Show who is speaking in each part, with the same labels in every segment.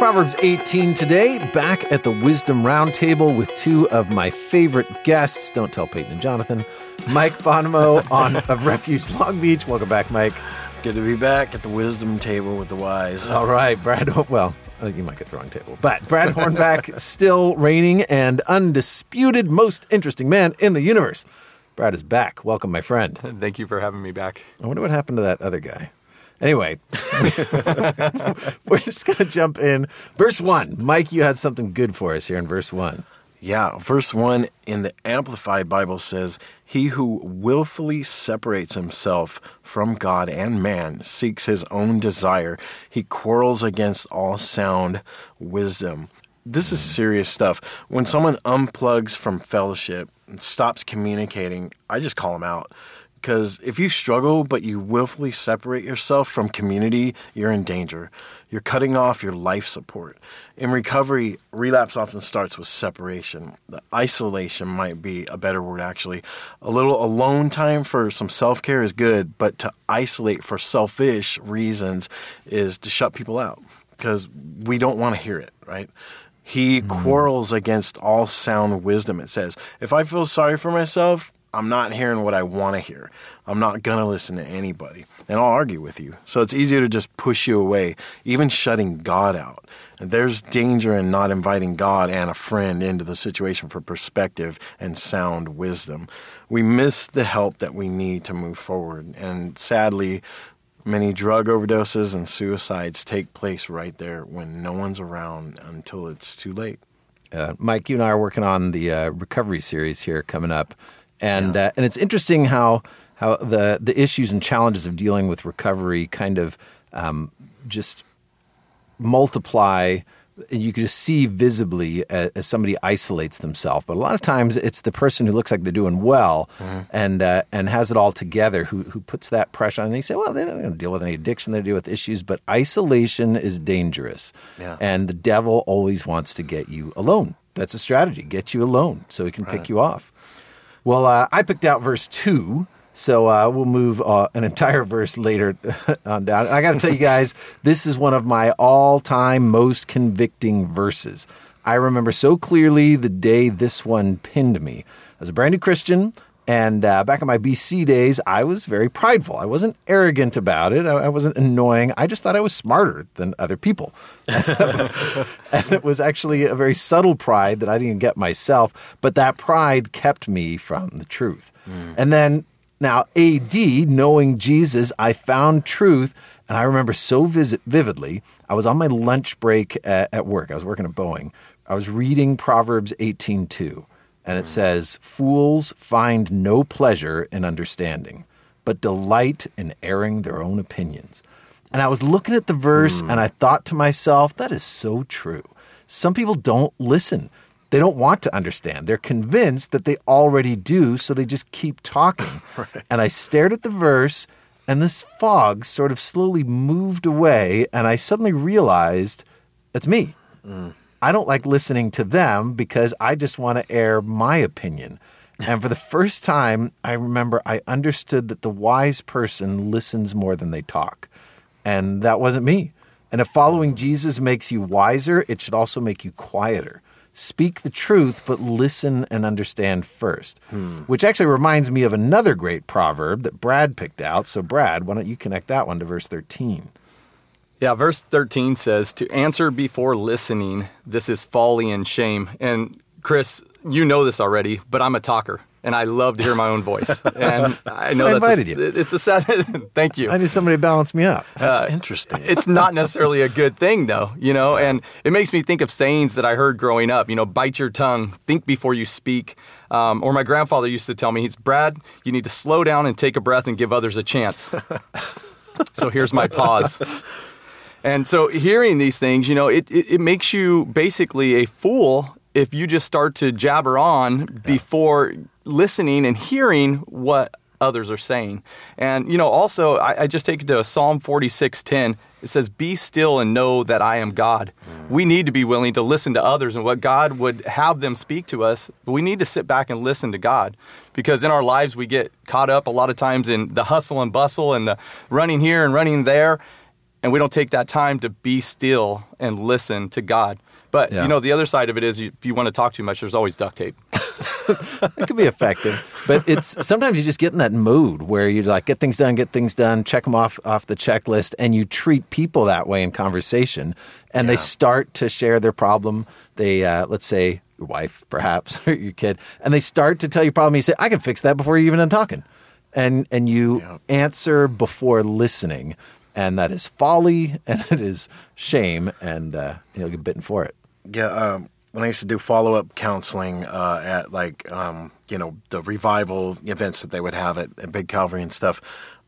Speaker 1: Proverbs 18 today, back at the Wisdom Roundtable with two of my favorite guests. Don't tell Peyton and Jonathan. Mike Bonomo of Refuge Long Beach. Welcome back, Mike.
Speaker 2: Good to be back at the Wisdom Table with the wise.
Speaker 1: All right, Brad. Well, I think you might get the wrong table. But Brad Hornback, still reigning and undisputed most interesting man in the universe. Brad is back. Welcome, my friend.
Speaker 3: Thank you for having me back.
Speaker 1: I wonder what happened to that other guy. Anyway, we're just going to jump in. Verse 1. Mike, you had something good for us here in verse 1.
Speaker 2: Yeah, verse 1 in the Amplified Bible says, "He who willfully separates himself from God and man seeks his own desire. He quarrels against all sound wisdom." This is serious stuff. When someone unplugs from fellowship and stops communicating, I just call them out. Because if you struggle but you willfully separate yourself from community, you're in danger. You're cutting off your life support. In recovery, relapse often starts with separation. The isolation might be a better word, actually. A little alone time for some self-care is good, but to isolate for selfish reasons is to shut people out because we don't want to hear it, right? He quarrels against all sound wisdom, it says. If I feel sorry for myself, I'm not hearing what I want to hear. I'm not going to listen to anybody. And I'll argue with you. So it's easier to just push you away, even shutting God out. And there's danger in not inviting God and a friend into the situation for perspective and sound wisdom. We miss the help that we need to move forward. And sadly, many drug overdoses and suicides take place right there when no one's around until it's too late.
Speaker 1: Mike, you and I are working on the recovery series here coming up. And it's interesting how the issues and challenges of dealing with recovery kind of just multiply. You can just see visibly as somebody isolates themselves. But a lot of times it's the person who looks like they're doing well and has it all together who puts that pressure on. And they say, well, they're not going to deal with any addiction. They deal with issues. But isolation is dangerous. Yeah. And the devil always wants to get you alone. That's a strategy. Get you alone so he can pick you off. Well, I picked out verse 2, so we'll move an entire verse later on down. I got to tell you guys, this is one of my all-time most convicting verses. I remember so clearly the day this one pinned me. I was a brand new Christian, and back in my BC days, I was very prideful. I wasn't arrogant about it. I wasn't annoying. I just thought I was smarter than other people. And it was actually a very subtle pride that I didn't get myself, but that pride kept me from the truth. And then now AD, knowing Jesus, I found truth, and I remember so vividly, I was on my lunch break at work. I was working at Boeing. I was reading Proverbs 18:2. And it says, "Fools find no pleasure in understanding, but delight in airing their own opinions." And I was looking at the verse and I thought to myself, that is so true. Some people don't listen. They don't want to understand. They're convinced that they already do, so they just keep talking. Right. And I stared at the verse, and this fog sort of slowly moved away, and I suddenly realized it's me. I don't like listening to them because I just want to air my opinion. And for the first time, I remember I understood that the wise person listens more than they talk. And that wasn't me. And if following Jesus makes you wiser, it should also make you quieter. Speak the truth, but listen and understand first. Which actually reminds me of another great proverb that Brad picked out. So Brad, why don't you connect that one to verse 13?
Speaker 3: Yeah, verse 13 says, "To answer before listening, this is folly and shame." And Chris, you know this already, but I'm a talker, and I love to hear my own voice. And I know
Speaker 1: I invited you.
Speaker 3: It's a sad. Thank you.
Speaker 1: I need somebody to balance me up.
Speaker 2: That's interesting.
Speaker 3: It's not necessarily a good thing, though, and it makes me think of sayings that I heard growing up, bite your tongue, think before you speak. Or my grandfather used to tell me, Brad, you need to slow down and take a breath and give others a chance. So here's my pause. And so hearing these things, it makes you basically a fool if you just start to jabber on before listening and hearing what others are saying. And, also, I just take it to Psalm 46:10. It says, "Be still and know that I am God." We need to be willing to listen to others and what God would have them speak to us. But we need to sit back and listen to God. Because in our lives, we get caught up a lot of times in the hustle and bustle and the running here and running there. and we don't take that time to be still and listen to God. But, the other side of it is if you want to talk too much, there's always duct tape.
Speaker 1: It could be effective, but it's sometimes you just get in that mood where you like get things done, check them off the checklist, and you treat people that way in conversation, and they start to share their problem. They, let's say your wife, perhaps, or your kid, and they start to tell you problem. You say, "I can fix that before you're even done talking," and you answer before listening, and that is folly and it is shame, and you'll get bitten for it.
Speaker 2: Yeah. When I used to do follow-up counseling at the revival events that they would have at Big Calvary and stuff,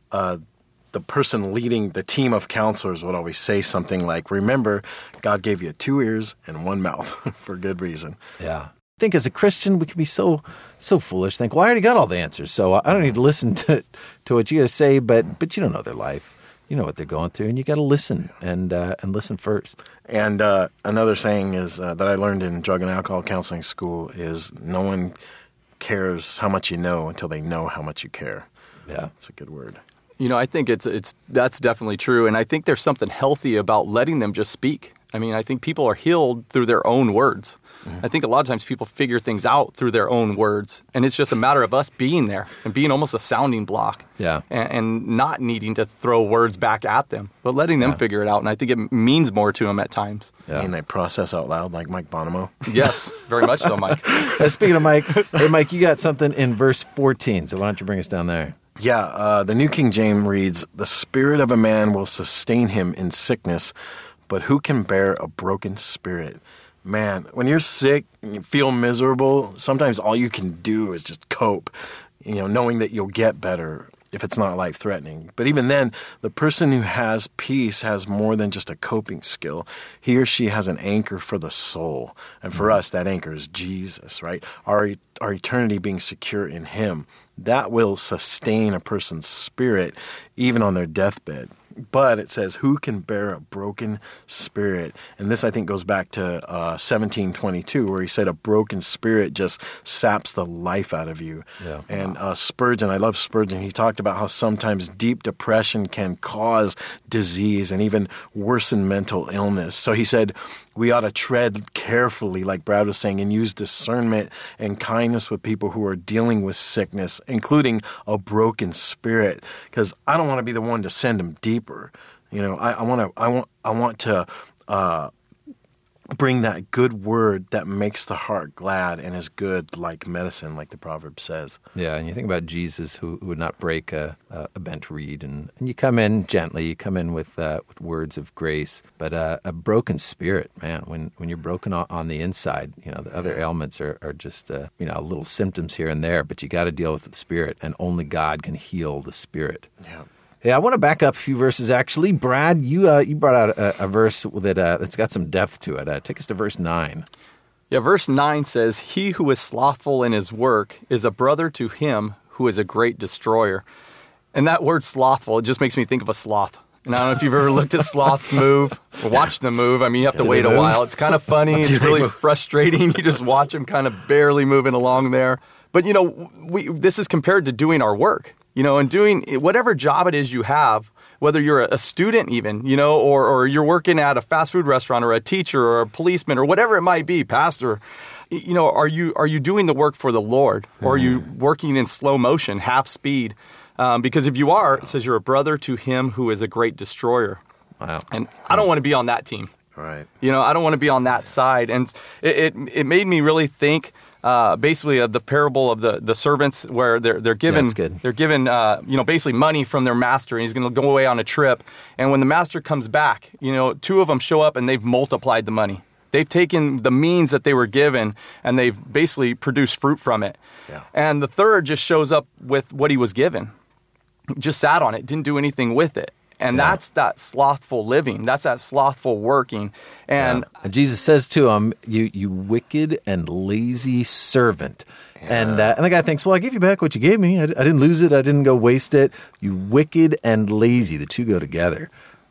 Speaker 2: the person leading the team of counselors would always say something like, remember, God gave you 2 ears and 1 mouth for good reason.
Speaker 1: Yeah. I think as a Christian, we can be so foolish. Think, well, I already got all the answers, so I don't need to listen to what you got to say, but you don't know their life. You know what they're going through, and you got to listen and listen first.
Speaker 2: And another saying is that I learned in drug and alcohol counseling school is no one cares how much you know until they know how much you care.
Speaker 1: Yeah,
Speaker 2: it's a good word.
Speaker 3: I think that's definitely true, and I think there's something healthy about letting them just speak. I mean, I think people are healed through their own words. Mm-hmm. I think a lot of times people figure things out through their own words, and it's just a matter of us being there and being almost a sounding block.
Speaker 1: Yeah,
Speaker 3: and not needing to throw words back at them, but letting them figure it out. And I think it means more to them at times.
Speaker 2: Yeah. And they process out loud like Mike Bonomo.
Speaker 3: Yes, very much so, Mike.
Speaker 1: Speaking of Mike, hey, Mike, you got something in verse 14, so why don't you bring us down there?
Speaker 2: Yeah, the New King James reads, "The spirit of a man will sustain him in sickness, but who can bear a broken spirit?" Man, when you're sick and you feel miserable, sometimes all you can do is just cope, knowing that you'll get better if it's not life-threatening. But even then, the person who has peace has more than just a coping skill. He or she has an anchor for the soul. And for us, that anchor is Jesus, right? Our eternity being secure in Him. That will sustain a person's spirit even on their deathbed. But it says, who can bear a broken spirit? And this, I think, goes back to 17:22, where he said a broken spirit just saps the life out of you. Yeah. And Spurgeon, I love Spurgeon, he talked about how sometimes deep depression can cause disease and even worsen mental illness. So he said, we ought to tread carefully, like Brad was saying, and use discernment and kindness with people who are dealing with sickness, including a broken spirit, because I don't want to be the one to send them deeper. I want to bring that good word that makes the heart glad and is good like medicine, like the proverb says.
Speaker 1: Yeah, and you think about Jesus who would not break a bent reed, and you come in gently, you come in with words of grace, but a broken spirit, man, when you're broken on the inside, the other ailments are just little symptoms here and there, but you got to deal with the spirit, and only God can heal the spirit.
Speaker 2: Yeah.
Speaker 1: Hey, I want to back up a few verses, actually. Brad, you brought out a verse that's got some depth to it. Take us to verse 9.
Speaker 3: Yeah, verse 9 says, "He who is slothful in his work is a brother to him who is a great destroyer." And that word slothful, it just makes me think of a sloth. And I don't know if you've ever looked at sloths move or watched them move. I mean, you have to wait a while. It's kind of funny. It's really frustrating. You just watch them kind of barely moving along there. But, this is compared to doing our work. And doing whatever job it is you have, whether you're a student even, or you're working at a fast food restaurant or a teacher or a policeman or whatever it might be, pastor, are you doing the work for the Lord, or are you working in slow motion, half speed? Because if you are, it says you're a brother to him who is a great destroyer.
Speaker 1: Wow.
Speaker 3: And I don't want to be on that team.
Speaker 2: Right.
Speaker 3: I don't want to be on that side. And it made me really think basically of the parable of the servants, where they're given basically money from their master, and he's going to go away on a trip. And when the master comes back, 2 of them show up and they've multiplied the money. They've taken the means that they were given and they've basically produced fruit from it. Yeah. And the third just shows up with what he was given, just sat on it, didn't do anything with it. And that's that slothful living. That's that slothful working. And
Speaker 1: Jesus says to him, you wicked and lazy servant. Yeah. And the guy thinks, well, I gave you back what you gave me. I didn't lose it. I didn't go waste it. You wicked and lazy. The two go together.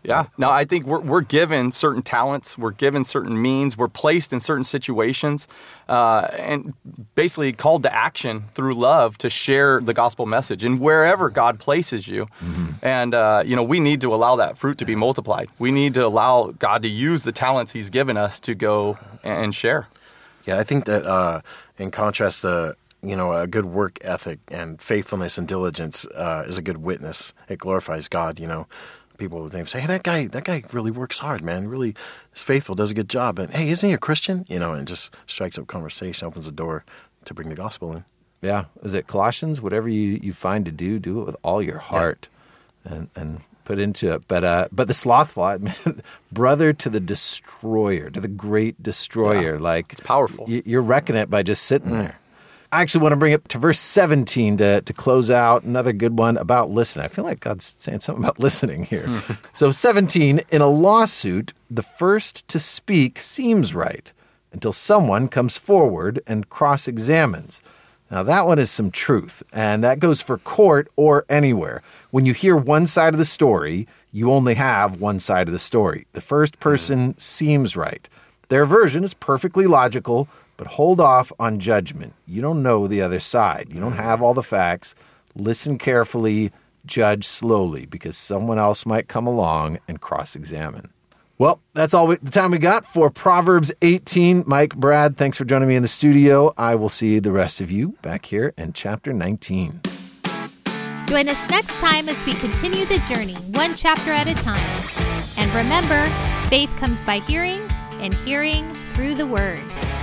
Speaker 3: Yeah. No, I think we're given certain talents, we're given certain means, we're placed in certain situations, and basically called to action through love to share the gospel message and wherever God places you. And, we need to allow that fruit to be multiplied. We need to allow God to use the talents he's given us to go and share.
Speaker 2: Yeah, I think that in contrast to, a good work ethic and faithfulness and diligence is a good witness. It glorifies God, People, they say, hey, that guy really works hard, man. Really is faithful, does a good job. And, hey, isn't he a Christian? And just strikes up conversation, opens the door to bring the gospel in.
Speaker 1: Yeah. Is it Colossians? Whatever you find to do it with all your heart and put into it. But the slothful, brother to the destroyer, to the great destroyer.
Speaker 3: Yeah, it's powerful.
Speaker 1: You're wrecking it by just sitting there. I actually want to bring it to verse 17 to close out. Another good one about listening. I feel like God's saying something about listening here. So 17, in a lawsuit, the first to speak seems right until someone comes forward and cross-examines. Now, that one is some truth, and that goes for court or anywhere. When you hear one side of the story, you only have one side of the story. The first person seems right. Their version is perfectly logical, but hold off on judgment. You don't know the other side. You don't have all the facts. Listen carefully, judge slowly, because someone else might come along and cross-examine. Well, that's all the time we got for Proverbs 18. Mike, Brad, thanks for joining me in the studio. I will see the rest of you back here in chapter 19.
Speaker 4: Join us next time as we continue the journey, one chapter at a time. And remember, faith comes by hearing, and hearing through the Word.